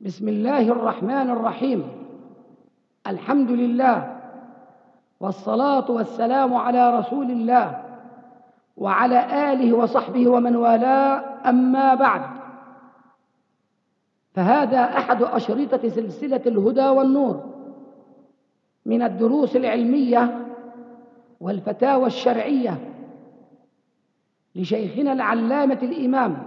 بسم الله الرحمن الرحيم. الحمد لله، والصلاة والسلام على رسول الله وعلى آله وصحبه ومن والاه، أما بعد، فهذا أحد أشرطة سلسلة الهدى والنور من الدروس العلمية والفتاوى الشرعية لشيخنا العلامة الإمام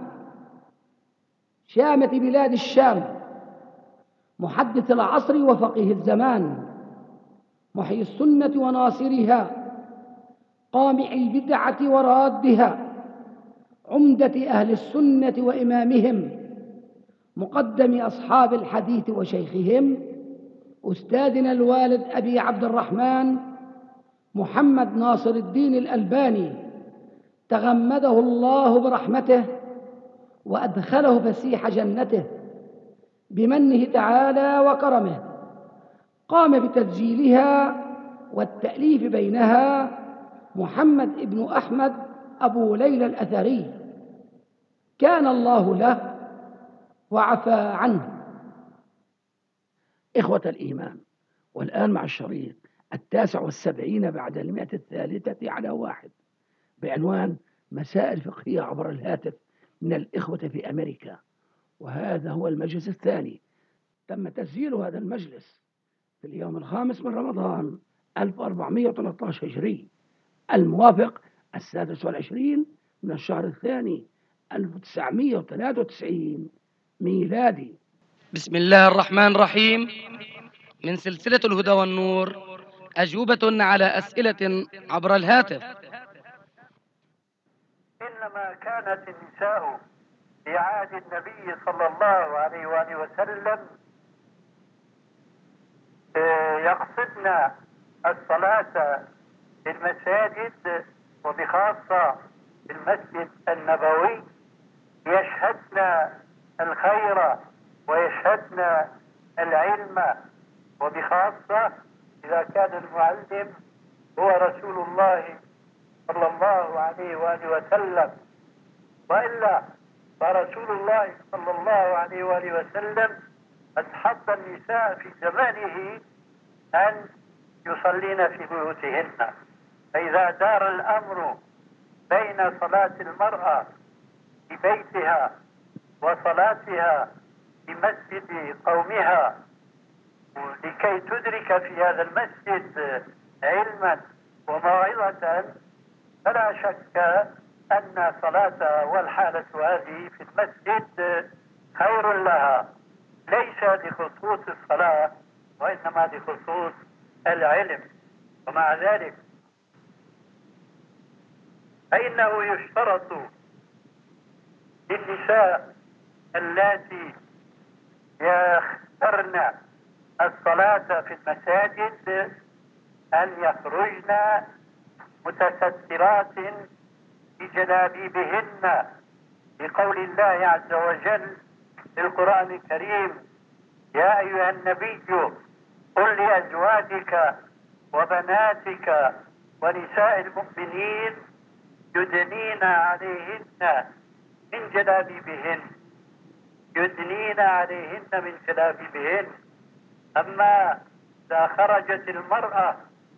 شامة بلاد الشام، محدث العصر وفقيه الزمان، محيي السنة وناصرها، قامع البدعة ورادها، عمدة أهل السنة وإمامهم، مقدم أصحاب الحديث وشيخهم، أستاذنا الوالد أبي عبد الرحمن محمد ناصر الدين الألباني، تغمده الله برحمته وأدخله فسيح جنته بمنه تعالى وكرمه. قام بتسجيلها والتأليف بينها محمد ابن أحمد أبو ليلى الأثري، كان الله له وعفى عنه. إخوة الإيمان، والآن مع الشريط 79 بعد 103 بعنوان مسائل فقهية عبر الهاتف من الإخوة في أمريكا، وهذا هو المجلس الثاني. تم تسجيل هذا المجلس في اليوم 5 من رمضان 1413 هجري، الموافق 26 من الشهر الثاني 1993 ميلادي. بسم الله الرحمن الرحيم. من سلسلة الهدى والنور، أجوبة على أسئلة عبر الهاتف. إنما كانت النساء في عهد النبي صلى الله عليه وآله وسلم يقصدن الصلاة في المساجد، وبخاصة في المسجد النبوي، يشهدن الخير ويشهدن العلم، وبخاصة إذا كان المعلم هو رسول الله صلى الله عليه وآله وسلم، وإلا فرسول الله صلى الله عليه وآله وسلم قد حث النساء في زمانه أن يصلين في بيوتهن. فإذا دار الأمر بين صلاة المرأة في بيتها وصلاتها في مسجد قومها لكي تدرك في هذا المسجد علما وموعظة، فلا شك أن صلاتها والحالة هذه في المسجد خير لها، ليس لخصوص الصلاة وإنما لخصوص العلم. ومع ذلك فإنه يشترط للنساء اللاتي يخترن الصلاة في المساجد أن يخرجن متسترات بجلابيبهن، لقول الله عز وجل في القرآن الكريم: يا أيها النبي قل لأزواجك وبناتك ونساء المؤمنين يدنين عليهن من جلابيبهن، يدنين عليهن من جلابيبهن. أما إذا خرجت المرأة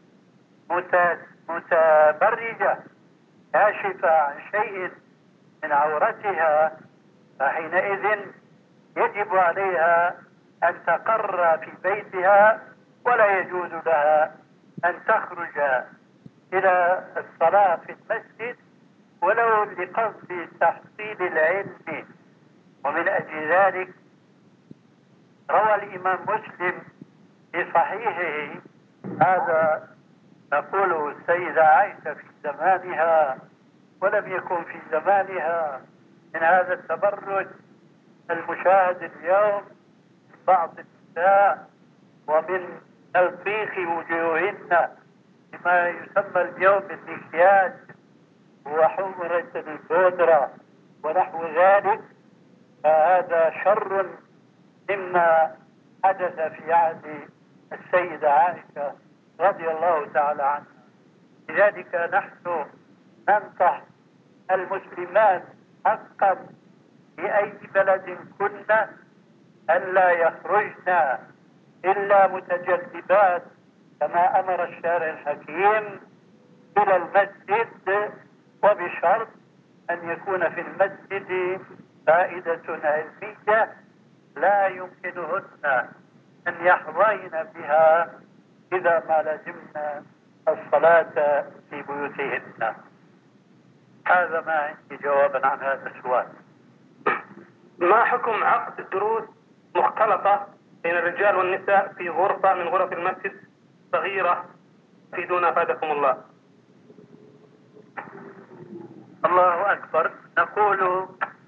متبرجة كاشفة عن شيء من عورتها، فحينئذ يجب عليها أن تقر في بيتها، ولا يجوز لها أن تخرج إلى الصلاة في المسجد ولو لقصد تحصيل العلم. ومن أجل ذلك روى الإمام مسلم في صحيحه هذا نقوله السيدة عائشة في زمانها، ولم يكن في زمانها من هذا التبرج المشاهد اليوم من بعض النساء ومن تلطيخ وجوهن بما يسمى اليوم بالمكياج وحمرة البودرة ونحو ذلك، فهذا شر مما حدث في عهد السيدة عائشة رضي الله تعالى عنها. لذلك نحن ننصح المسلمات حقا في أي بلد كنا ألا يخرجن إلا متجذبات كما أمر الشارع الحكيم إلى المسجد، وبشرط أن يكون في المسجد فائدة علمية لا يمكنهن أن يحظين بها إذا ما لزمن الصلاة في بيوتهن. هذا ما عندي جوابا عن هذا السؤال. ما حكم عقد دروس مختلطة بين الرجال والنساء في غرفة من غرف المسجد صغيرة؟ فيدونا أفادكم الله. الله أكبر. نقول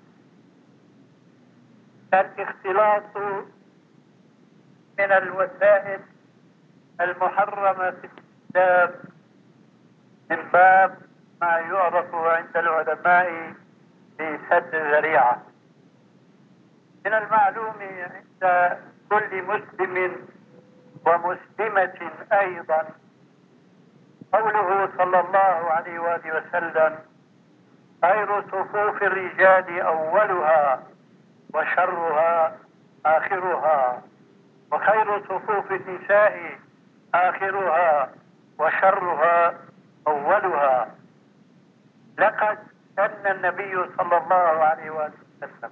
الاختلاط من الوسائل المحرمة في الإسلام من باب ما يعرف عند العلماء بسد الذريعة. من المعلوم عند كل مسلم ومسلمة أيضا قوله صلى الله عليه وآله وسلم: خير صفوف الرجال أولها وشرها آخرها، وخير صفوف النساء آخرها وشرها أولها. لقد سن النبي صلى الله عليه وآله وسلم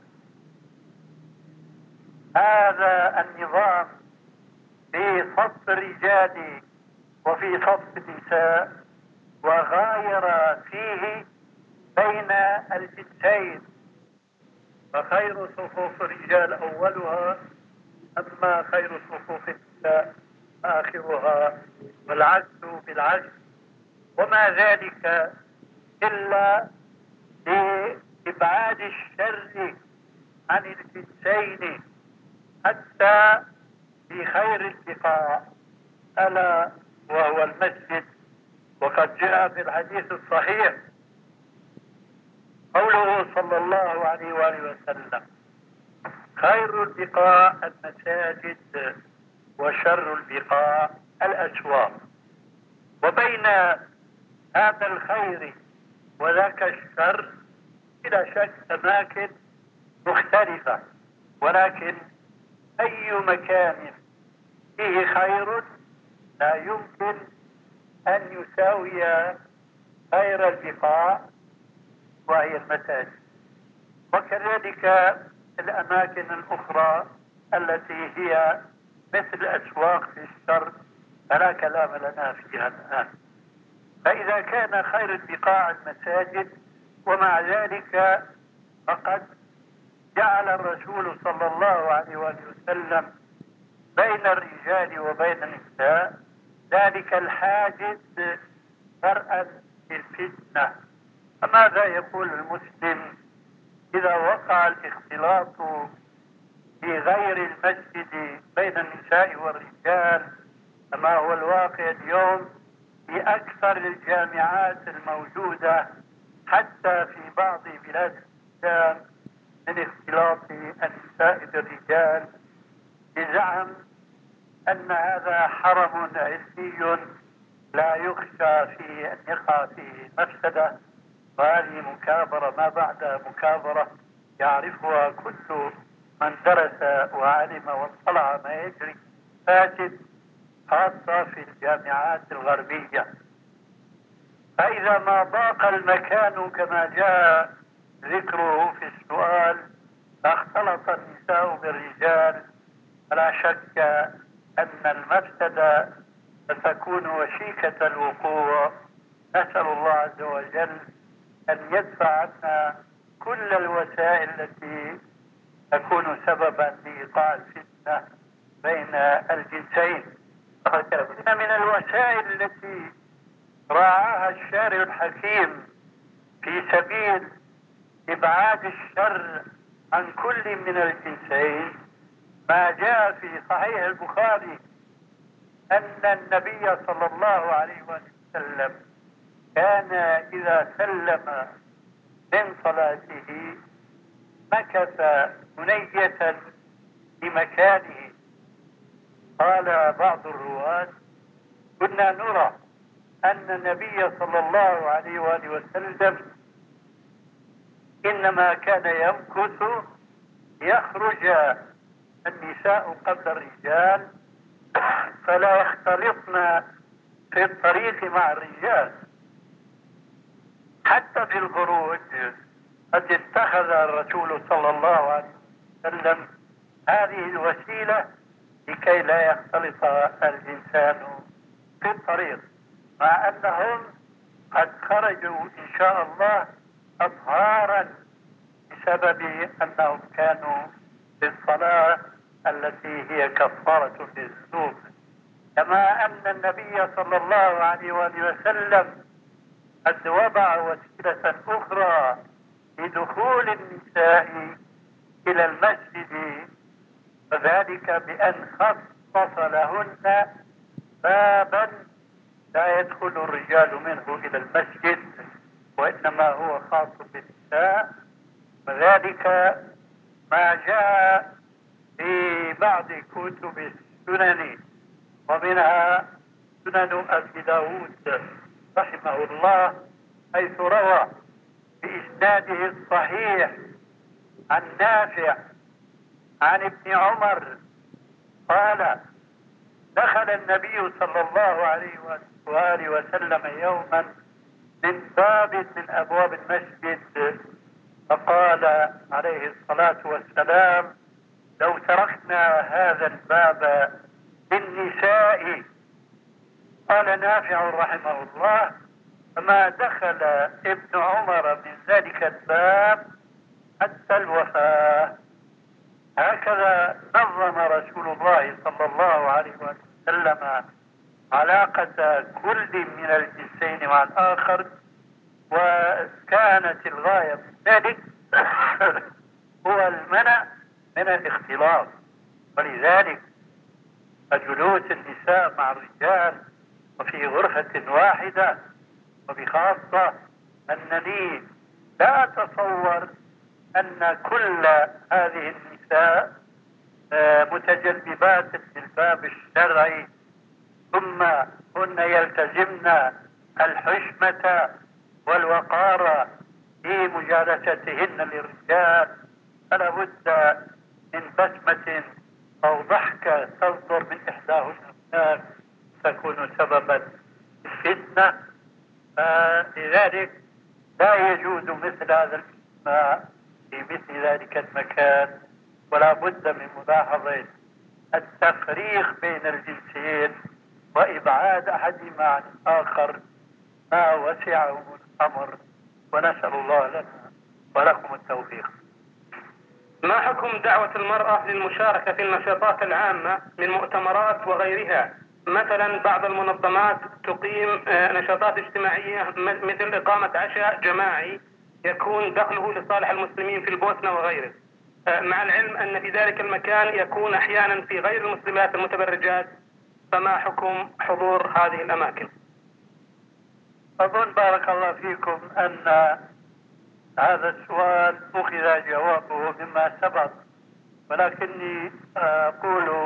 هذا النظام في صف الرجال وفي صف النساء، وغاير فيه بين الجنسين، فخير صفوف الرجال أولها، أما خير صفوف النساء آخرها، والعكس بالعكس. وما ذلك إلا لإبعاد الشر عن الجنسين حتى في خير البقاع ألا وهو المسجد. وقد جاء في الحديث الصحيح قوله صلى الله عليه وآله وسلم: خير البقاع المساجد وشر البقاع الأسواق. وبين هذا الخير وذاك الشر بلا شك أماكن مختلفة، ولكن أي مكان فيه خير لا يمكن أن يساوي خير البقاع وهي المساجد. وكذلك الأماكن الأخرى التي هي مثل أسواق في الشر فلا كلام لنا فيها الآن. فإذا كان خير البقاع المساجد، ومع ذلك فقد جعل الرسول صلى الله عليه وآله وسلم بين الرجال وبين النساء ذلك الحاجز فرأا للفتنة. فماذا يقول المسلم إذا وقع الاختلاط في غير المسجد بين النساء والرجال كما هو الواقع اليوم في أكثر الجامعات الموجودة حتى في بعض بلاد الإسلام من اختلاط النساء بالرجال، بزعم أن هذا حرم علمي لا يخشى فيه أن يقع فيه مفسدة. وهذه مكابرة ما بعد مكابرة يعرفها كل من درس وعلم واطلع ما يجري فاسد، خاصة في الجامعات الغربية. فإذا ما ضاق المكان كما جاء ذكره في السؤال فاختلط النساء بالرجال، فلا شك أن المفسدة ستكون وشيكة الوقوع. نسأل الله عز وجل أن يدفع عنا كل الوسائل التي تكون سببا لإيقاع الفتنة بين الجنسين. إن من الوسائل التي راعاها الشارع الحكيم في سبيل إبعاد الشر عن كل من الجنسين ما جاء في صحيح البخاري أن النبي صلى الله عليه وسلم كان إذا سلم من صلاته مكث ثنية في مكانه. قال بعض الرواة: كنا نرى أن النبي صلى الله عليه وآله وسلم إنما كان يمكث يخرج النساء قبل الرجال فلا يختلطن في الطريق مع الرجال. حتى في الخروج قد اتخذ الرسول صلى الله عليه وسلم هذه الوسيلة لكي لا يختلط الإنسان في الطريق، مع أنهم قد خرجوا إن شاء الله أطهارا بسبب أنهم كانوا في الصلاة التي هي كفارة للذنوب. كما أن النبي صلى الله عليه وسلم قد وضع وسيلة أخرى لدخول النساء إلى المسجد، وذلك بأن خصص لهن بابا لا يدخل الرجال منه إلى المسجد وإنما هو خاص بالنساء، وذلك ما جاء في بعض كتب السنن ومنها سنن أبي داود رحمه الله، حيث روى بإسناده الصحيح عن نافع عن ابن عمر قال: دخل النبي صلى الله عليه وآله وسلم يوما من باب من أبواب المسجد، فقال عليه الصلاة والسلام: لو تركنا هذا الباب للنساء. قال نافع رحمه الله: فما دخل ابن عمر من ذلك الباب حتى الوفاة. هكذا نظم رسول الله صلى الله عليه وسلم علاقة كل من الجنسين مع الآخر، وكانت الغاية من ذلك هو المنع من الاختلاط. ولذلك فجلوس النساء مع الرجال وفي غرفة واحدة، وبخاصة أنني لا أتصور أن كل هذه النساء متجذبات للباب الشرعي، ثم هن يلتزمن الحشمة والوقار في مجالستهن للرجال، فلا بد من بسمة أو ضحكة تصدر من إحداهن هناك تكون سببا فتنة. فلذلك لا يجوز مثل هذا الاجتماع في مثل ذلك المكان، ولا بد من ملاحظة التفريق بين الجنسين وإبعاد أحدهما عن الآخر ما وسعه الأمر، ونسأل الله لنا ولكم التوفيق. ما حكم دعوة المرأة للمشاركة في النشاطات العامة من مؤتمرات وغيرها؟ مثلا بعض المنظمات تقيم نشاطات اجتماعية مثل إقامة عشاء جماعي يكون دخله لصالح المسلمين في البوسنة وغيره، مع العلم أن في ذلك المكان يكون أحيانا في غير المسلمات المتبرجات، فما حكم حضور هذه الأماكن؟ أظن بارك الله فيكم أن هذا السؤال أخذ جوابه مما سبق، ولكني أقول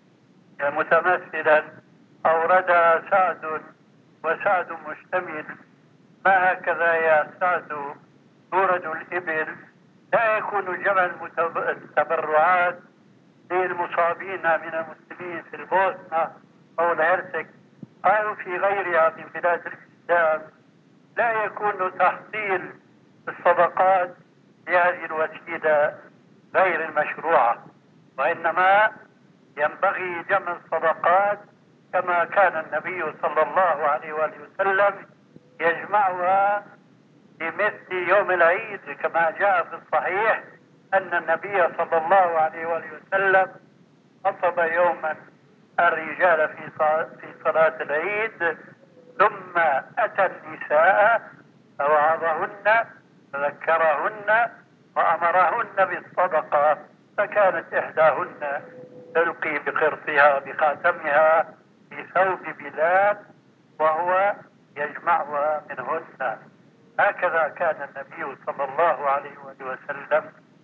متمثلا أورد سعد وسعد مشتمل: ما هكذا يا سعد تورد الإبل، لا يكون جمع التبرعات للمصابين من المسلمين في البوسنة أو الهرسك أو في غيرها من بلاد الإسلام، لا يكون تحصيل الصدقات بهذه الوسيلة غير المشروعة، وإنما ينبغي جمع الصدقات كما كان النبي صلى الله عليه وآله وسلم يجمعها في مثل يوم العيد، كما جاء في الصحيح أن النبي صلى الله عليه وآله وسلم خطب يوما الرجال في صلاة العيد، ثم أتى النساء فوعظهن فذكرهن وأمرهن بالصدقة، فكانت إحداهن تلقي بقرطها بخاتمها في ثوب بلال وهو يجمعها منهن. هكذا كان النبي صلى الله عليه وسلم.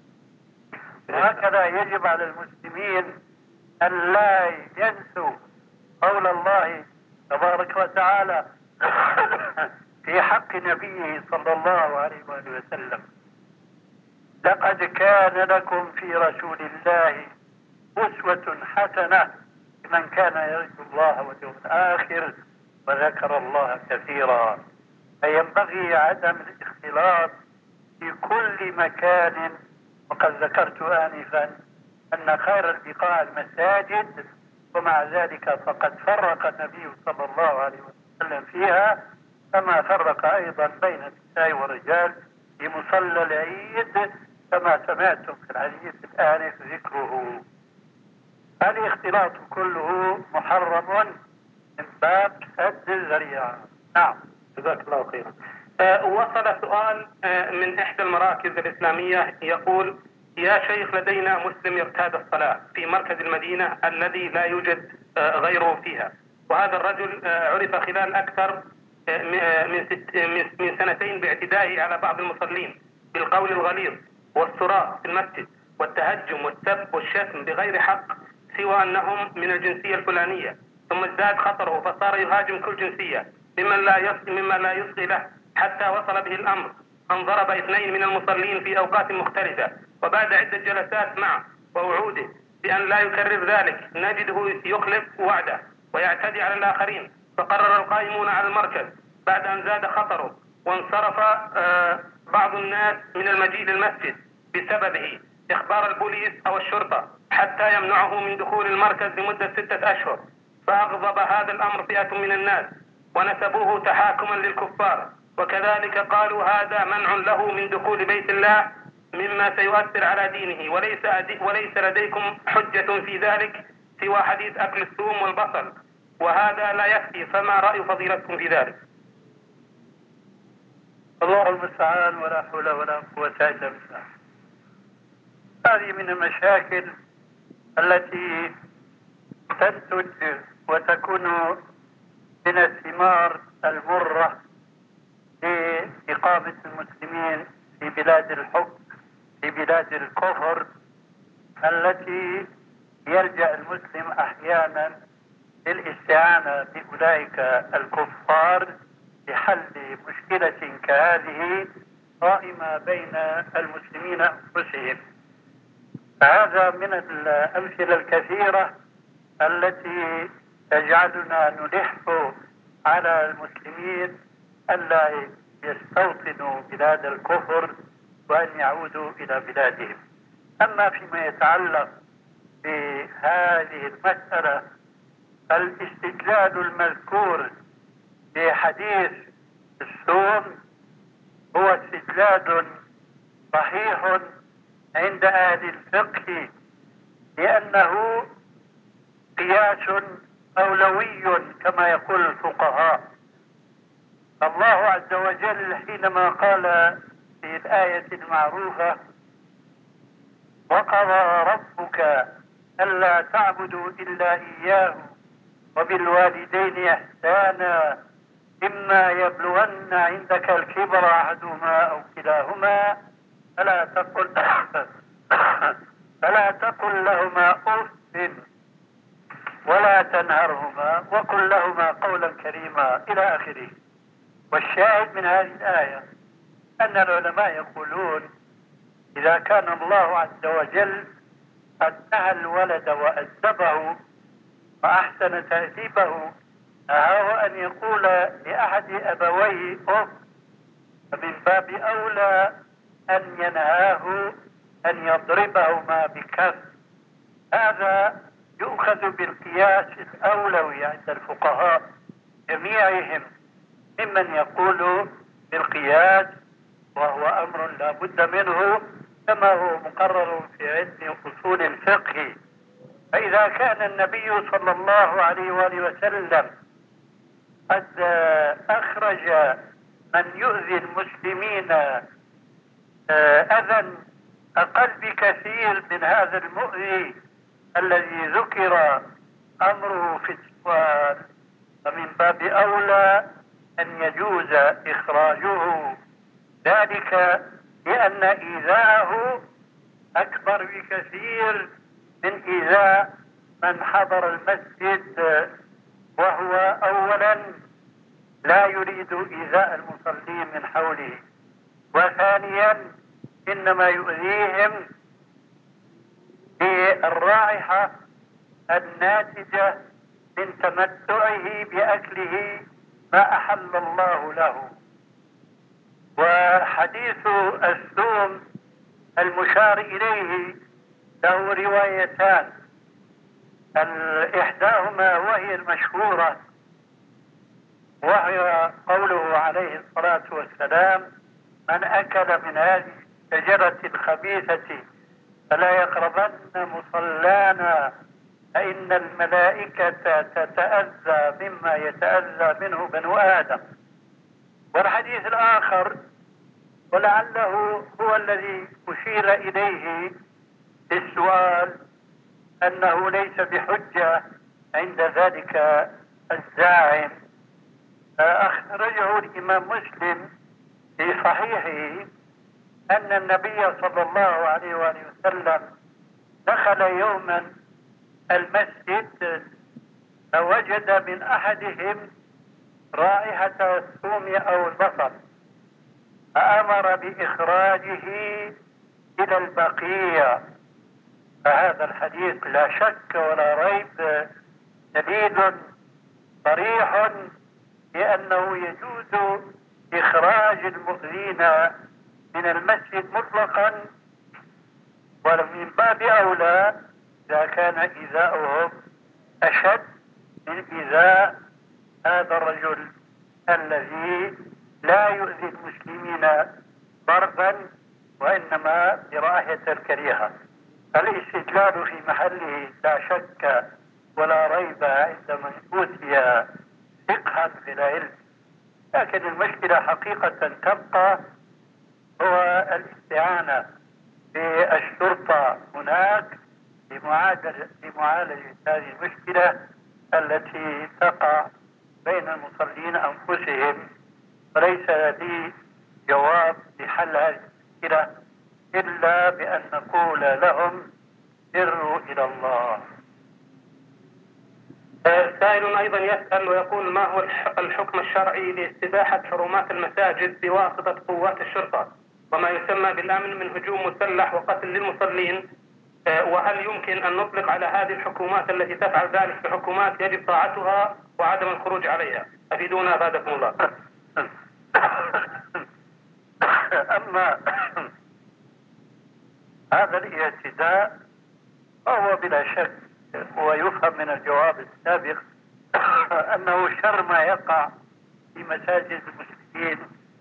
وهكذا يجب على المسلمين أن لا ينسوا قول الله تبارك وتعالى في حق نبيه صلى الله عليه وسلم: لقد كان لكم في رسول الله أسوة حسنة لمن كان يرجو الله واليوم الآخر وذكر الله كثيرا. فينبغي عدم الاختلاط في كل مكان. وقد ذكرت آنفا أن خير البقاع المساجد، ومع ذلك فقد فرق النبي صلى الله عليه وسلم فيها، كما فرق أيضا بين النساء والرجال في مصلى العيد كما سمعتم في الحديث الآنف ذكره. الاختلاط كله محرم من باب سد الذريعة. نعم، جزاك الله خيرا. وصل سؤال من إحدى المراكز الإسلامية يقول: يا شيخ، لدينا مسلم ارتاد الصلاة في مركز المدينة الذي لا يوجد غيره فيها، وهذا الرجل عرف خلال أكثر من سنتين باعتدائه على بعض المصلين بالقول الغليظ والصراخ في المسجد والتهجم والسب والشتم بغير حق سوى أنهم من الجنسية الفلانية، ثم ازداد خطره فصار يهاجم كل جنسية مما لا يصغي له، حتى وصل به الأمر أن ضرب 2 من المصلين في أوقات مختلفة. وبعد عدة جلسات معه ووعوده بأن لا يكرر ذلك نجده يخلف وعده ويعتدي على الآخرين. فقرر القائمون على المركز بعد أن زاد خطره وانصرف بعض الناس من المجيء للمسجد بسببه إخبار البوليس أو الشرطة حتى يمنعه من دخول المركز لمدة 6 أشهر. فأغضب هذا الأمر فئة من الناس ونسبوه تحاكما للكفار، وكذلك قالوا هذا منع له من دخول بيت الله مما سيؤثر على دينه، وليس لديكم حجة في ذلك سوى حديث أكل الثوم والبصل، وهذا لا يكفي. فما رأي فضيلتكم في ذلك؟ الله المستعان، ولا حول ولا قوة إلا بالله. هذه من المشاكل التي تنتج وتكون من الثمار المرة لإقامة المسلمين في بلاد الحكم، في بلاد الكفر، التي يلجأ المسلم أحيانا للاستعانة بأولئك الكفار لحل مشكلة كهذه قائمة بين المسلمين أنفسهم. هذا من الأمثلة الكثيرة التي تجعلنا نلح على المسلمين ألا يستوطنوا بلاد الكفر وأن يعودوا إلى بلادهم. أما فيما يتعلق بهذه المسألة، الاستدلال المذكور في حديث الثوم هو استدلال صحيح عند أهل الفقه، لأنه قياس أولوي كما يقول الفقهاء. الله عز وجل حينما قال في الآية المعروفة: وقضى ربك ألا تعبدوا إلا إياه وبالوالدين إحسانا إما يبلغن عندك الكبر أحدهما أو كلاهما فلا تقل لهما أف ولا تنهرهما وقل لهما قولا كريما إلى آخره. والشاهد من هذه الآية أن العلماء يقولون إذا كان الله عز وجل قد نهى الولد وأدبه وأحسن تأديبه، نهاه أن يقول لأحد أبويه أف، فمن باب أولى أن ينهاه أن يضربهما بكف. هذا يؤخذ بالقياس الأولوي عند الفقهاء جميعهم، ممن يقول بالقياس، وهو أمر لا بد منه كما هو مقرر في علم أصول الفقه. فإذا كان النبي صلى الله عليه وآله وسلم قد أخرج من يؤذي المسلمين أذى أقل بكثير من هذا المؤذي الذي ذكر أمره في السؤال، فمن باب أولى أن يجوز إخراجه، ذلك لأن إيذاءه أكبر بكثير من إيذاء من حضر المسجد، وهو أولا لا يريد إيذاء المصلين من حوله، وثانيا إنما يؤذيهم بالرائحة الناتجة من تمتعه بأكله ما أحل الله له. وحديث الثوم المشار إليه له روايتان، إحداهما وهي المشهورة وهي قوله عليه الصلاة والسلام: من أكل من هذه الشجرة الخبيثة فلا يقربن مصلانا فإن الملائكة تتأذى مما يتأذى منه بنو آدم. والحديث الآخر ولعله هو الذي أشير إليه في السؤال أنه ليس بحجة عند ذلك الزاعم، أخرجه الإمام مسلم في صحيحه أن النبي صلى الله عليه وآله وسلم دخل يوما المسجد فوجد من أحدهم رائحة الثوم أو البصل فأمر بإخراجه إلى البقية. فهذا الحديث لا شك ولا ريب دليل صريح بأنه يجوز إخراج المؤذين من المسجد مطلقا، ومن باب أولى إذا كان إيذاؤهم أشد من إيذاء هذا الرجل الذي لا يؤذي المسلمين ضربا وإنما برائحة الكريهة. الاستدلال في محله لا شك ولا ريب عند من أوتي فقها في العلم، لكن المشكلة حقيقة تبقى هو الاستعانة بالشرطة هناك لمعالجة هذه المشكلة التي تقع بين المصلين أنفسهم. وليس لي جواب لحل هذه المشكلة إلا بأن نقول لهم سروا إلى الله. سائل أيضا يسأل ويقول: ما هو الحكم الشرعي لاستباحة حرمات المساجد بواسطة قوات الشرطة وما يسمى بالأمن من هجوم مسلح وقتل للمصلين؟ وهل يمكن أن نطلق على هذه الحكومات التي تفعل ذلك بحكومات يجب طاعتها وعدم الخروج عليها؟ أفيدونا أفادكم الله. أما هذا الاعتداء فهو بلا شك ويفهم من الجواب السابق أنه شر ما يقع في مساجد المسلمين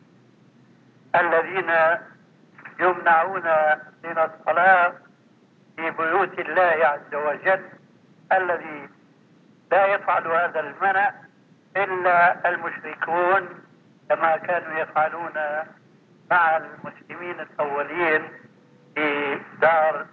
الذين يمنعون من الصلاة في بيوت الله عز وجل، الذي لا يفعل هذا المنع إلا المشركون كما كانوا يفعلون مع المسلمين الأولين في دار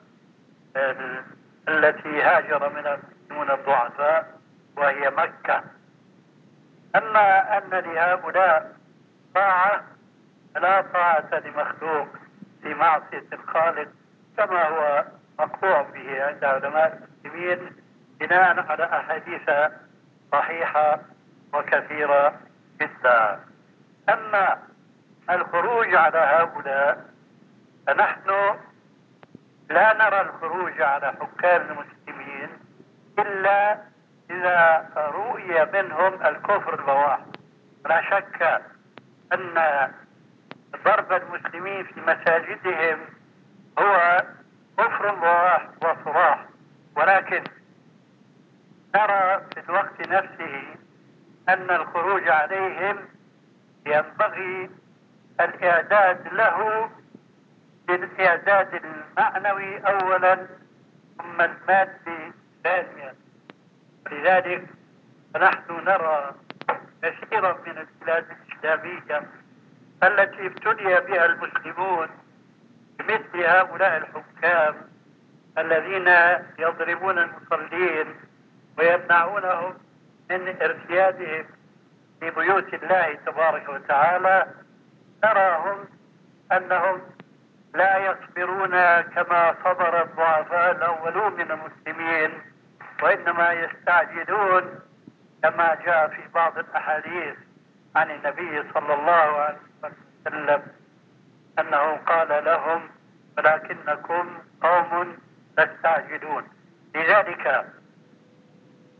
التي هاجر من المسلمون الضعفاء وهي مكة. أما أن لهؤلاء طاعة لا طاعة لمخلوق في معصية الخالق كما هو مقطوع به عند علماء المسلمين بناء على أحاديث صحيحة وكثيرة جدا. أما الخروج على هؤلاء فنحن لا نرى الخروج على حكام المسلمين إلا إذا رؤي منهم الكفر البواح. لا شك أن ضرب المسلمين في مساجدهم هو كفر بواح وصراح، ولكن نرى في الوقت نفسه أن الخروج عليهم ينبغي الإعداد له بالإعداد المعنوي أولا ثم المادي ثانيا. لذلك نحن نرى كثيرا من البلاد الإسلامية التي ابتلي بها المسلمون بمثل هؤلاء الحكام الذين يضربون المصلين ويمنعونهم من ارتيادهم في بيوت الله تبارك وتعالى، نراهم أنهم لا يصبرون كما صبر الضعفاء الأولون من المسلمين، وإنما يستعجلون كما جاء في بعض الأحاديث عن النبي صلى الله عليه وسلم أنه قال لهم: ولكنكم قوم تستعجلون. لذلك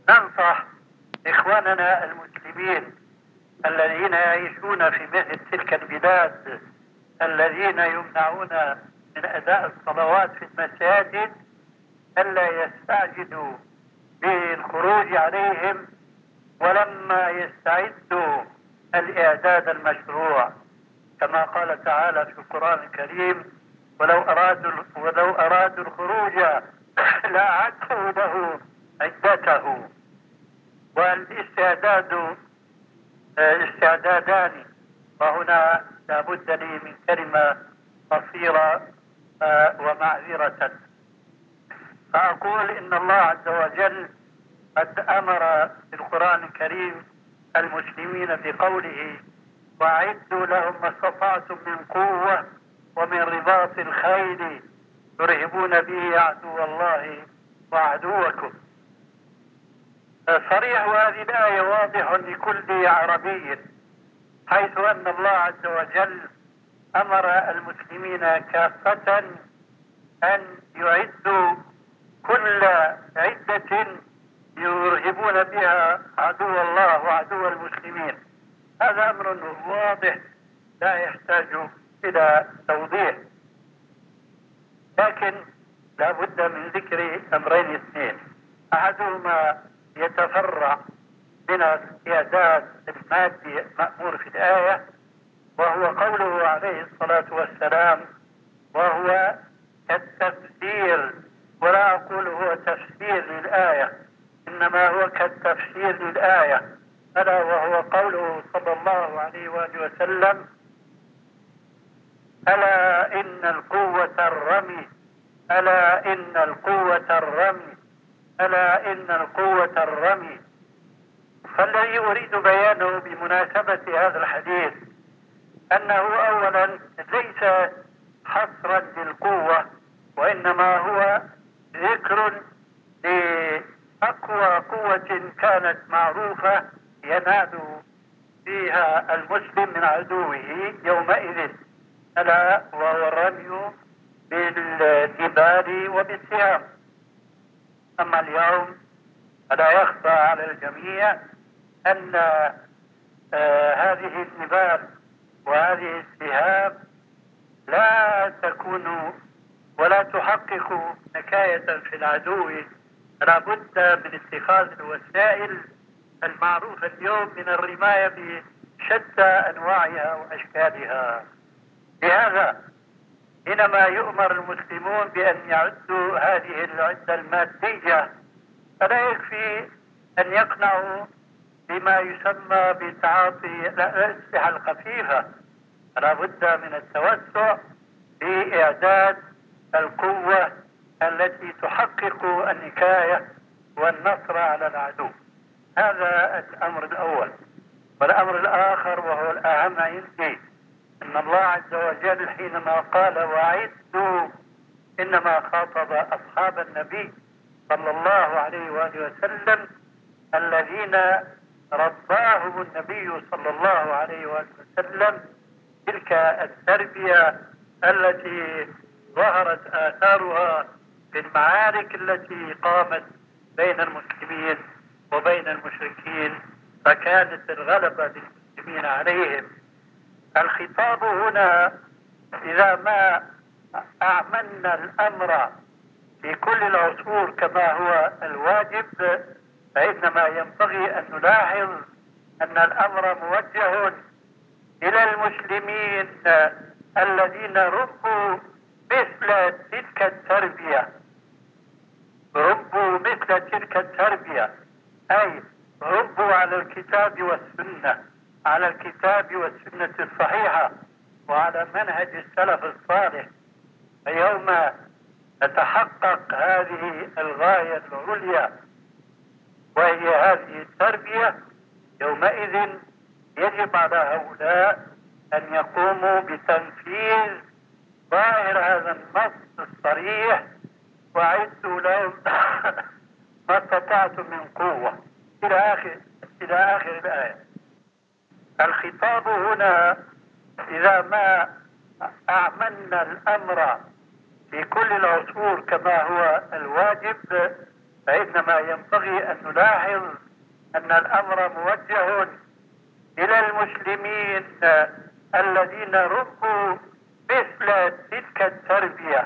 ننصح إخواننا المسلمين الذين يعيشون في مثل تلك البلاد الذين يمنعون من أداء الصلوات في المساجد ألا يستعجلوا بالخروج عليهم ولما يستعدوا الإعداد المشروع، كما قال تعالى في القرآن الكريم: ولو أرادوا الخروج لأعدوا له عدته. والاستعداد استعدادان، وهنا لابد لي من كلمة قصيرة ومعذرة، فأقول إن الله عز وجل قد أمر في القرآن الكريم المسلمين بقوله: وأعدوا لهم ما استطعتم من قوة ومن رباط الخيل ترهبون به عدو الله وعدوكم. صريح هذه الآية واضح لكل عربي، حيث أن الله عز وجل أمر المسلمين كافة أن يعدوا كل عدة يرهبون بها عدو الله وعدو المسلمين. هذا أمر واضح لا يحتاج إلى توضيح، لكن لا بد من ذكر أمرين اثنين: أحدهما يتفرع من الإعداد المادي المأمور في الآية، وهو قوله عليه الصلاة والسلام، وهو كالتفسير، ولا أقول هو تفسير للآية، إنما هو كالتفسير للآية، ألا وهو قوله صلى الله عليه وآله وسلم: ألا إن القوة الرمي، ألا إن القوة الرمي، ألا إن القوة الرمي. فالذي أريد بيانه بمناسبة هذا الحديث أنه أولا ليس حصرا للقوة، وإنما هو ذكر لأقوى قوة كانت معروفة ينال فيها المسلم من عدوه يومئذ، ألا وهو الرمي بالجبال وبالسهام. أما اليوم فلا يخفى على الجميع أن هذه الجبال وهذه السهام لا تكون ولا تحقق نكاية في العدو، فلا بد من اتخاذ الوسائل المعروفة اليوم من الرماية بشتى أنواعها وأشكالها. لهذا حينما يؤمر المسلمون بأن يعدوا هذه العدة المادية، فلا يكفي أن يقنعوا بما يسمى بتعاطي الأسلحة الخفيفة، فلا بد من التوسع في إعداد القوة التي تحقق النكاية والنصر على العدو. هذا الأمر الأول. والأمر الآخر وهو الأهم عندي أن الله عز وجل حينما قال وأعدوا إنما خاطب أصحاب النبي صلى الله عليه وآله وسلم الذين رباهم النبي صلى الله عليه وآله وسلم تلك التربية التي ظهرت آثارها في المعارك التي قامت بين المسلمين وبين المشركين، فكانت الغلبة للمسلمين عليهم. الخطاب هنا إذا ما أعملنا الأمر في كل العصور كما هو الواجب، فإنما ينبغي أن نلاحظ أن الأمر موجه إلى المسلمين الذين ربوا مثل تلك التربية، ربوا مثل تلك التربية، أي ربوا على الكتاب والسنة، على الكتاب والسنة الصحيحة وعلى منهج السلف الصالح. فيوم تتحقق هذه الغاية العليا وهي هذه التربية، يومئذ يجب على هؤلاء أن يقوموا بتنفيذ ظاهر هذا النص الصريح: وأعدوا لهم ما استطعتم من قوة إلى آخر الآية. الخطاب هنا إذا ما أعملنا الأمر في كل العصور كما هو الواجب، فإنما ينبغي أن نلاحظ أن الأمر موجه إلى المسلمين الذين ربوا مثل تلك التربية،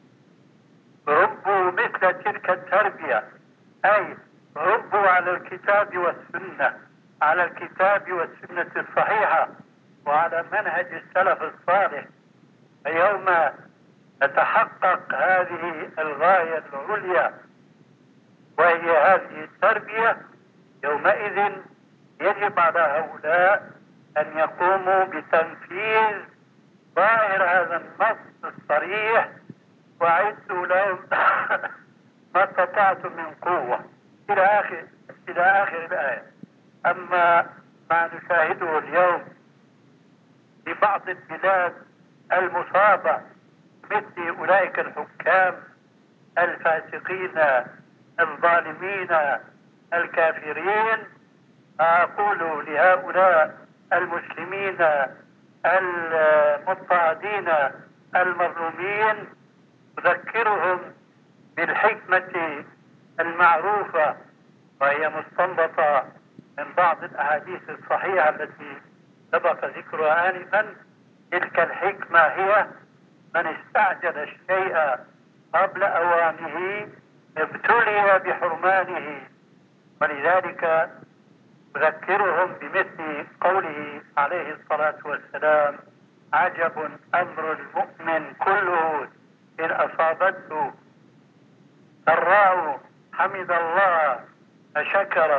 ربوا مثل تلك التربية، أي ربوا على الكتاب والسنة، على الكتاب والسنة الصحيحة وعلى منهج السلف الصالح. فيوم تتحقق هذه الغاية العليا وهي هذه التربية، يومئذ يجب على هؤلاء أن يقوموا بتنفيذ ظاهر هذا النص الصريح وأعدوا لهم ما استطعتم من قوة إلى آخر الآية. أما ما نشاهده اليوم في بعض البلاد المصابة مثل أولئك الحكام الفاسقين الظالمين الكافرين، أقول لهؤلاء المسلمين المضطهدين المظلومين، أذكرهم بالحكمة المعروفة وهي مستنبطة من بعض الأحاديث الصحيحة التي سبق ذكرها آنفا. تلك الحكمة هي: من استعجل الشيء قبل أوانه ابتلي بحرمانه. ولذلك أذكرهم بمثل قوله عليه الصلاة والسلام: عجب أمر المؤمن كله إن أصابته ضراء حمد الله فشكر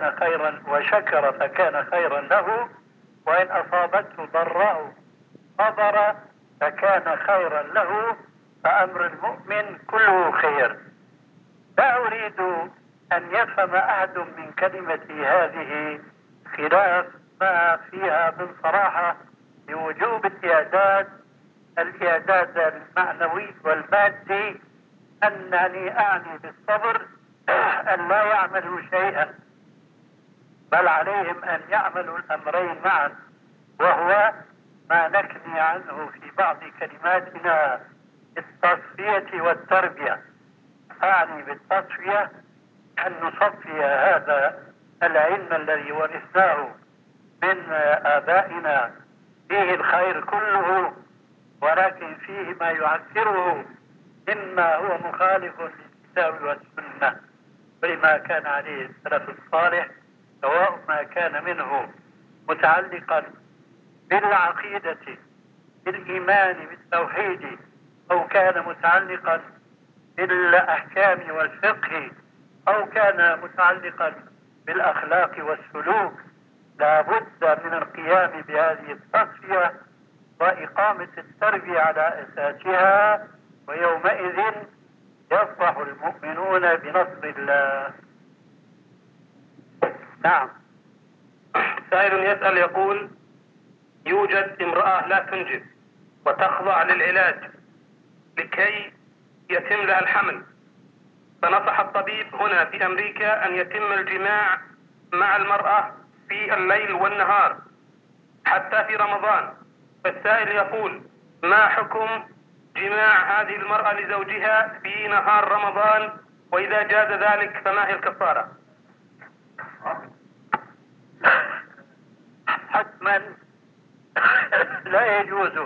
فكان خيرا له، وإن أصابته ضراء صبر فكان خيرا له. فأمر المؤمن كله خير. لا أريد أن يفهم أحد من كلمتي هذه خلاف ما فيها من صراحة بوجوب الإعداد المعنوي والمادي، أنني أعني بالصبر أن لا يعملوا شيئا، بل عليهم أن يعملوا الأمرين معا، وهو ما نكني عنه في بعض كلماتنا: التصفية والتربية. أعني بالتصفية أن نصفي هذا العلم الذي ورثناه من آبائنا، فيه الخير كله ولكن فيه ما يعكره مما هو مخالف للكتاب والسنة ولما كان عليه السلف الصالح، سواء ما كان منه متعلقا بالعقيدة بالإيمان بالتوحيد، أو كان متعلقا بالأحكام والفقه، أو كان متعلقا بالأخلاق والسلوك. لا بد من القيام بهذه التصفية وإقامة التربية على أساسها، ويومئذ يفرح المؤمنون بنصر الله. نعم. سائل يسأل يقول: يوجد امرأة لا تنجب وتخضع للعلاج لكي يتم لها الحمل، فنصح الطبيب هنا في أمريكا أن يتم الجماع مع المرأة في الليل والنهار حتى في رمضان. فالسائل يقول: ما حكم جماع هذه المرأة لزوجها في نهار رمضان؟ وإذا جاز ذلك فما هي الكفارة؟ حتما لا يجوز،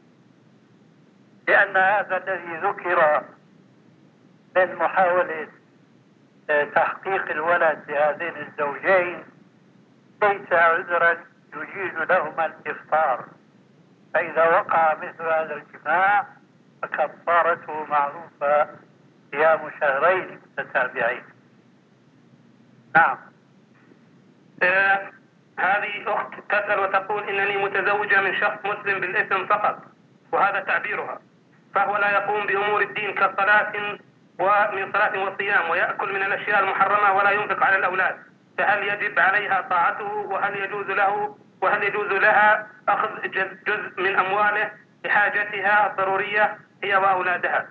لأن هذا الذي ذكر من محاولة تحقيق الولد لهذين الزوجين ليس عذرا يجيز لهما الإفطار. فإذا وقع مثل هذا الجماع فكفارته معروفة: صيام شهرين متتابعين. نعم. هذه أخت تسأل وتقول: إنني متزوجة من شخص مسلم بالاسم فقط، وهذا تعبيرها، فهو لا يقوم بأمور الدين كالصلاة ومن صلاة وصيام، ويأكل من الأشياء المحرمة ولا ينفق على الأولاد، فهل يجب عليها طاعته؟ وهل يجوز لها أخذ جزء من أمواله لحاجتها الضرورية هي وأولادها؟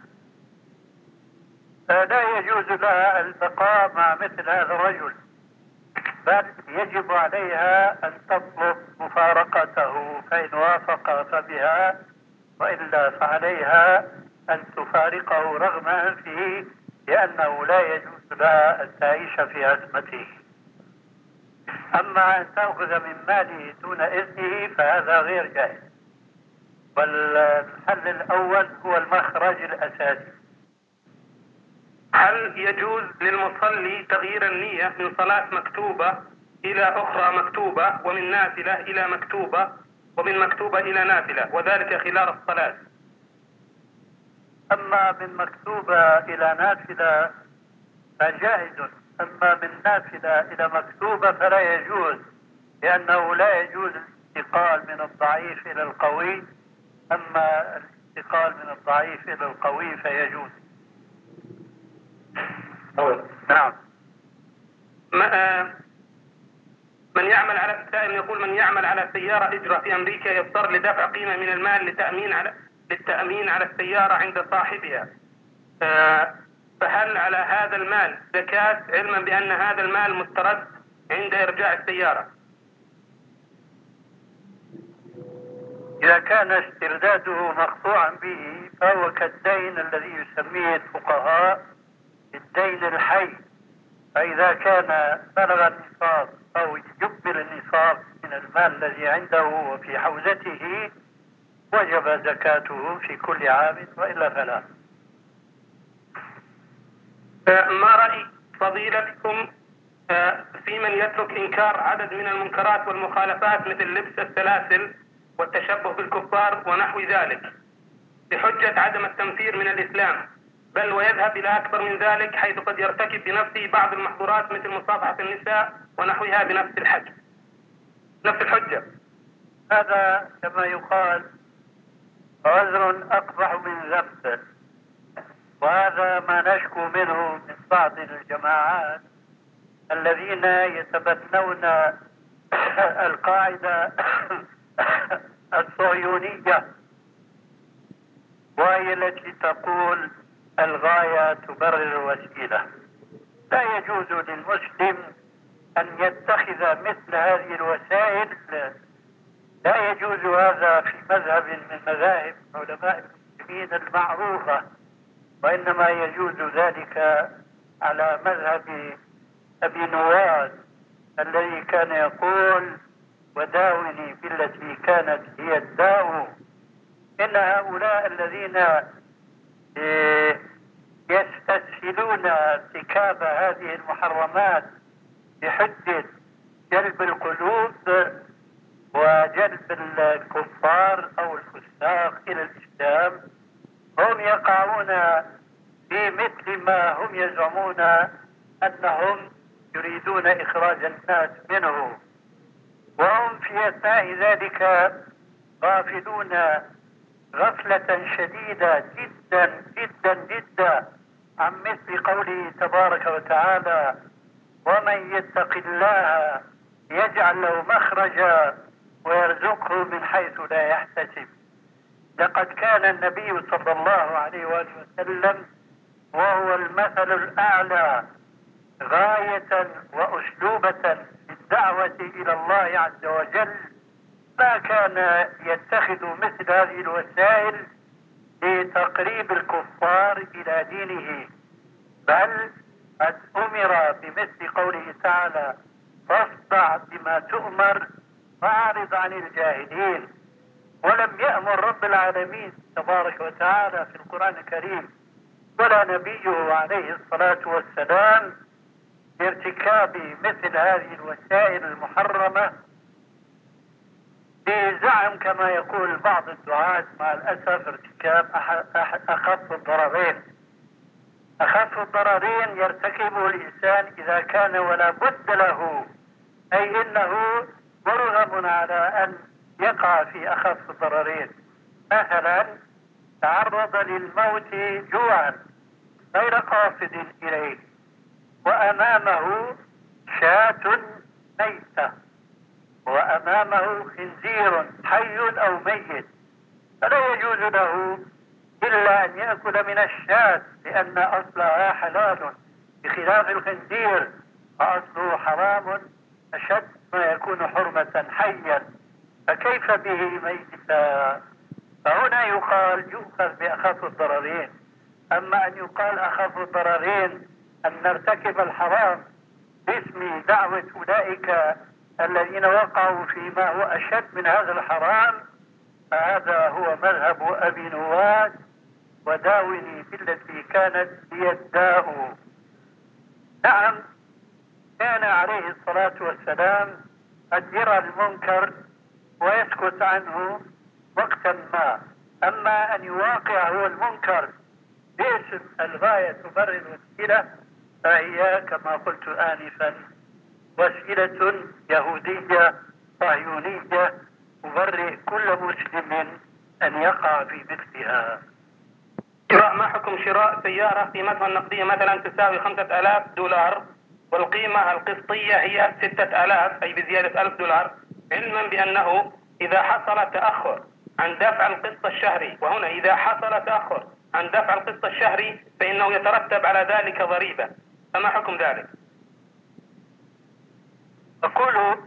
لا يجوز لها البقاء مع مثل هذا الرجل، بل يجب عليها أن تطلب مفارقته، فإن وافق فبها، وإلا فعليها أن تفارقه رغم أنفه، لأنه لا يجوز لا تعيش في أزمته. أما أن تأخذ من ماله دون إذنه فهذا غير جائز، والحل الأول هو المخرج الأساسي. هل يجوز للمصلي تغيير النية من صلاة مكتوبة إلى أخرى مكتوبة، ومن نافلة إلى مكتوبة، ومن مكتوبة إلى نافلة، وذلك خلال الصلاة؟ أما من مكتوبة إلى نافلة فجائز، أما من نافلة إلى مكتوبة فلا يجوز، لأنه لا يجوز الانتقال من الضعيف إلى القوي، أما الانتقال من الضعيف إلى القوي فيجوز. نعم. من يعمل على السائل يقول: من يعمل على سيارة إجرة في أمريكا يضطر لدفع قيمة من المال للتأمين على السيارة عند صاحبها، فهل على هذا المال زكاة، علما بأن هذا المال مسترد عند إرجاع السيارة؟ إذا كان استرداده مقطوعا به فهو كالدين الذي يسميه الفقهاء الدين الحي، فإذا كان بلغ النصاب أو يكبر النصاب من المال الذي عنده وفي حوزته وجب زكاته في كل عام، وإلا فلا. ما رأي فضيلتكم في من يترك إنكار عدد من المنكرات والمخالفات مثل لبس السلاسل والتشبه بالكفار ونحو ذلك بحجة عدم التنفير من الإسلام، بل ويذهب إلى أكبر من ذلك، حيث قد يرتكب بنفسه بعض المحظورات مثل مصافحة النساء ونحوها بنفس الحجة؟ هذا كما يقال عذر أقبح من ذنب، وهذا ما نشكو منه من بعض الجماعات الذين يتبنون القاعدة الصهيونية، وهي التي تقول الغاية تبرر الوسيلة. لا يجوز للمسلم أن يتخذ مثل هذه الوسائل، لا يجوز هذا في مذهب من مذاهب علماء المسلمين المعروفة، وإنما يجوز ذلك على مذهب أبي نواس الذي كان يقول: وداوني بالتي كانت هي الداء. إن هؤلاء الذين يستسهلون ارتكاب هذه المحرمات بحجة جلب القلوب وجلب الكفار أو الفساق إلى الإسلام، هم يقعون في مثل ما هم يزعمون أنهم يريدون إخراج الناس منه، وهم في أثناء ذلك غافلون غفلة شديدة جدا جدا جدا عن مثل قوله تبارك وتعالى: ومن يتق الله يجعل له مخرجا ويرزقه من حيث لا يحتسب. لقد كان النبي صلى الله عليه وآله وسلم وهو المثل الأعلى غاية وأسلوبة في الدعوة إلى الله عز وجل، ما كان يتخذ مثل هذه الوسائل لتقريب الكفار إلى دينه، بل قد أمر بمثل قوله تعالى: فاصدع بما تؤمر واعرض عن الجاهلين. ولم يأمر رب العالمين تبارك وتعالى في القرآن الكريم ولا نبيه عليه الصلاة والسلام بارتكاب مثل هذه الوسائل المحرمة بزعم كما يقول بعض الدعاة مع الأسف ارتكاب أخف الضررين. أخف الضررين يرتكبه الإنسان إذا كان ولا بد له، أي إنه مرغم على أن يقع في أخف الضررين. مثلا تعرض للموت جوعا غير قاصد إليه، وأمامه شاة ميتة، وأمامه خنزير حي أو ميت، فلا يجوز له إلا أن يأكل من الشاة، لأن أصلها حلال بخلاف الخنزير فأصله حرام أشد ما يكون حرمة حيا، فكيف به ميتا؟ فهنا يقال يؤخذ بأخف الضررين. أما أن يقال أخف الضررين أن نرتكب الحرام باسم دعوة أولئك الذين وقعوا فيما هو أشد من هذا الحرام، فهذا هو مذهب أبي نواس، وداوني بالتي كانت هي الداء. نعم، كان عليه الصلاة والسلام قد يرى المنكر ويسكت عنه وقتا ما، أما أن يواقع هو المنكر باسم الغاية تبرر الوسيلة فهي كما قلت آنفا وسيلة يهودية صهيونية تبرئ كل مسلم أن يقع في مثلها. ما حكم شراء سيارة قيمتها النقدية مثلا تساوي $5000 والقيمة القسطية هي 6000، أي بزيادة $1000، علما بأنه إذا حصل تأخر عن دفع القسط الشهري، وهنا إذا حصل تأخر عن دفع القسط الشهري فإنه يترتب على ذلك ضريبة، فما حكم ذلك؟ أقول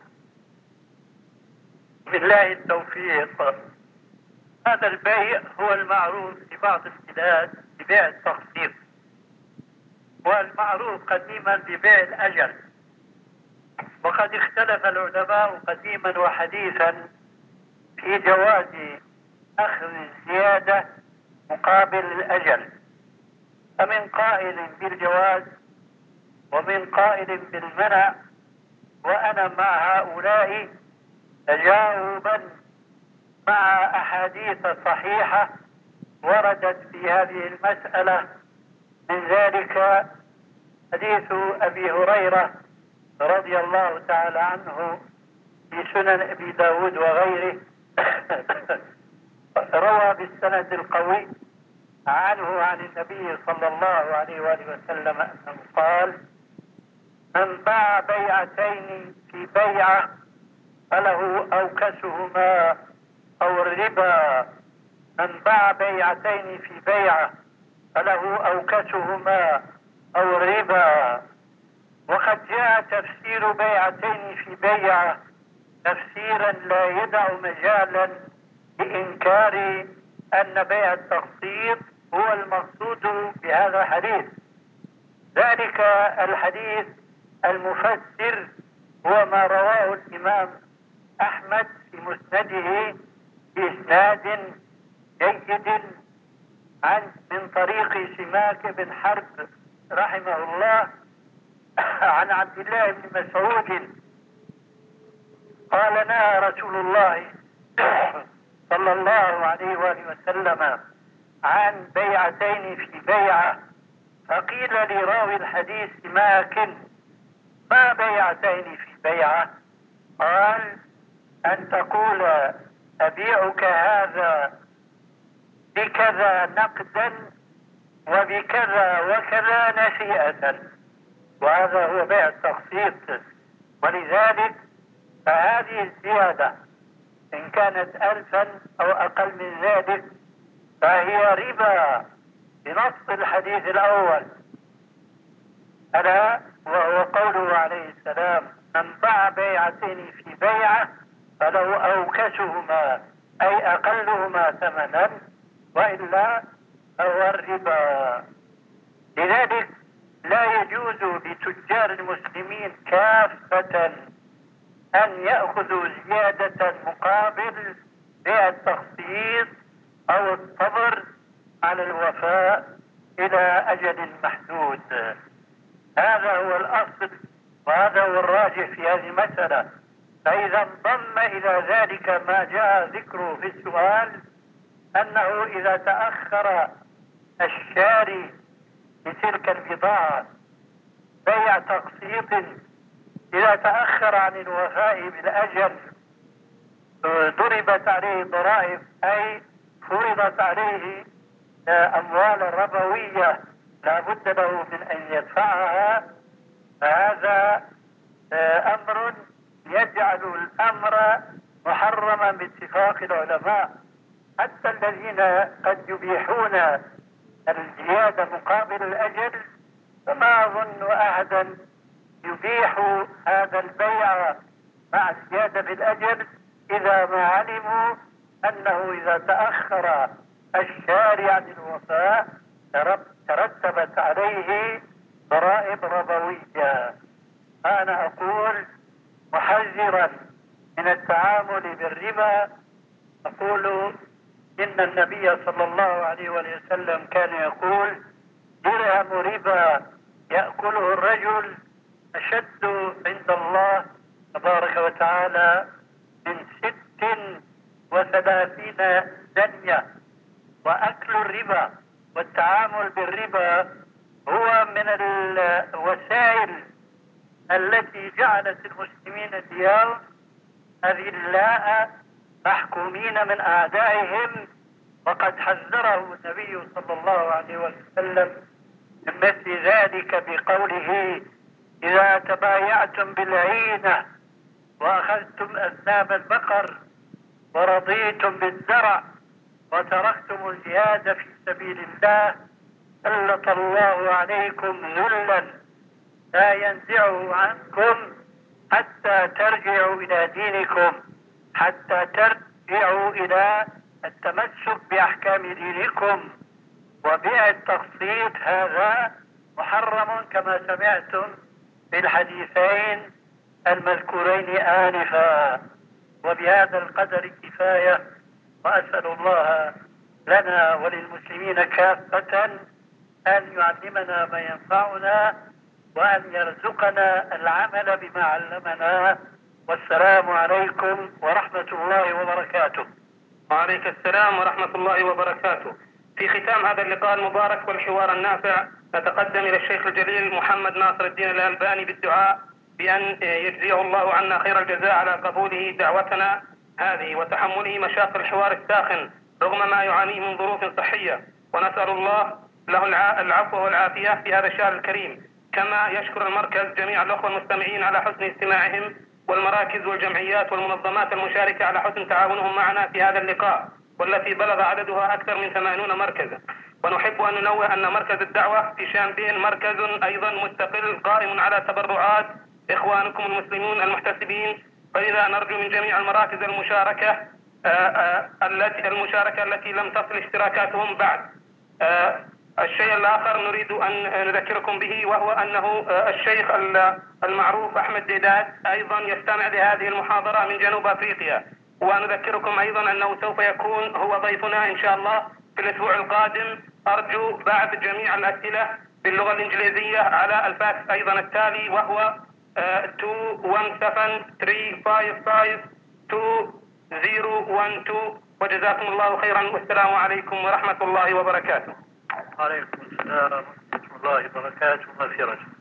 بالله التوفيق. هذا البيع هو المعروف في بعض البلاد ببيع التقسيط، والمعروف قديما ببيع الأجل، وقد اختلف العلماء قديما وحديثا في جواز أخذ الزيادة مقابل الأجل، فمن قائل بالجواز ومن قائل بالمنع، وأنا مع هؤلاء تجاوبا مع أحاديث صحيحة وردت في هذه المسألة، من ذلك حديث أبي هريرة رضي الله تعالى عنه في سنن أبي داود وغيره روى بالسند القوي عنه عن النبي صلى الله عليه وآله وسلم أنه قال: من باع بيعتين في بيعة فله أوكسهما أو الربا. من باع بيعتين في بيعة فله أوكسهما أو الربا. وقد جاء تفسير بيعتين في بيعة تفسيرا لا يدع مجالا لإنكار أن بيع التقسيط هو المقصود بهذا الحديث. ذلك الحديث المفسر هو ما رواه الإمام أحمد في مسنده بإسناد جيد من طريق سماك بن حرب رحمه الله عن عبد الله بن مسعود قال: نهى رسول الله صلى الله عليه وآله وسلم عن بيعتين في بيعة. فقيل لراوي الحديث سماك: ما بيعتين في بيعة؟ قال: أن تقول أبيعك هذا بكذا نقدا وبكذا وكذا نسيئة، وهذا هو بيع التقسيط. ولذلك فهذه الزيادة إن كانت 1000 أو أقل من ذلك فهي ربا بنص الحديث الأول، ألا وهو قوله عليه السلام: من باع بيعتين في بيعة فله أوكسهما أي أقلهما ثمنا، وإلا فهو الربا. لذلك لا يجوز لتجار المسلمين كافة أن يأخذوا زيادة مقابل بيع التخصيص أو الصبر على الوفاء إلى أجل محدود. هذا هو الأصل وهذا هو الراجح في هذه المسألة. فإذا انضم إلى ذلك ما جاء ذكره في السؤال أنه إذا تأخر الشاري بتلك البضاعة بيع تقسيط، إذا تأخر عن الوفاء بالأجل ضربت عليه ضرائب، أي فرضت عليه أموال ربوية لا بد له من أن يدفعها. فهذا أمر يجعل الأمر محرما باتفاق العلماء، حتى الذين قد يبيحون الزيادة مقابل الأجل، فما أظن أحدا يبيح هذا البيع مع الزيادة في الأجل إذا ما علموا أنه إذا تأخر الشاري عن الوفاء ترتبت عليه ضرائب ربوية. أنا أقول محذرا من التعامل بالربا، أقول إن النبي صلى الله عليه وسلم كان يقول: درهم ربا يأكله الرجل أشد عند الله تبارك وتعالى من 36 زنية. وأكل الربا والتعامل بالربا هو من الوسائل التي جعلت المسلمين اليوم أذلاء محكومين من أعدائهم، وقد حذره النبي صلى الله عليه وسلم من مثل ذلك بقوله: إذا تبايعتم بالعينة وأخذتم أذناب البقر ورضيتم بالزرع وتركتم الجهاد في سبيل الله سلط الله عليكم ذلا لا ينزعه عنكم حتى ترجعوا إلى دينكم، حتى ترجعوا إلى التمسك بأحكام دينكم. وبيع التقسيط هذا محرم كما سمعتم في الحديثين المذكورين آنفا. وبهذا القدر كفاية، وأسأل الله لنا وللمسلمين كافة أن يعلمنا ما ينفعنا وأن يرزقنا العمل بما علمنا. والسلام عليكم ورحمة الله وبركاته. وعليك السلام ورحمة الله وبركاته. في ختام هذا اللقاء المبارك والحوار النافع نتقدم إلى الشيخ الجليل محمد ناصر الدين الألباني بالدعاء بأن يجزيه الله عنا خير الجزاء على قبوله دعوتنا هذه وتحمله مشاق الحوار الساخن رغم ما يعانيه من ظروف صحية، ونسأل الله له العفو والعافية في هذا الشهر الكريم. كما يشكر المركز جميع الأخوة المستمعين على حسن استماعهم، والمراكز والجمعيات والمنظمات المشاركة على حسن تعاونهم معنا في هذا اللقاء، والتي بلغ عددها أكثر من 80 مركزا. ونحب أن ننوه أن مركز الدعوة في شامبين مركز أيضا مستقل قائم على تبرعات إخوانكم المسلمون المحتسبين، فلذا نرجو من جميع المراكز المشاركة التي لم تصل اشتراكاتهم بعد. الشيء الآخر نريد أن نذكركم به، وهو أنه الشيخ المعروف أحمد ديدات أيضا يستمع لهذه المحاضرة من جنوب أفريقيا، ونذكركم أيضا أنه سوف يكون هو ضيفنا إن شاء الله في الأسبوع القادم. أرجو بعد جميع الأسئلة باللغة الإنجليزية على الفاكس أيضا التالي، وهو 217-355-2012. وجزاكم الله خيرا، والسلام عليكم ورحمة الله وبركاته. وعليكم السلام ورحمة الله وبركاته. مغفرة.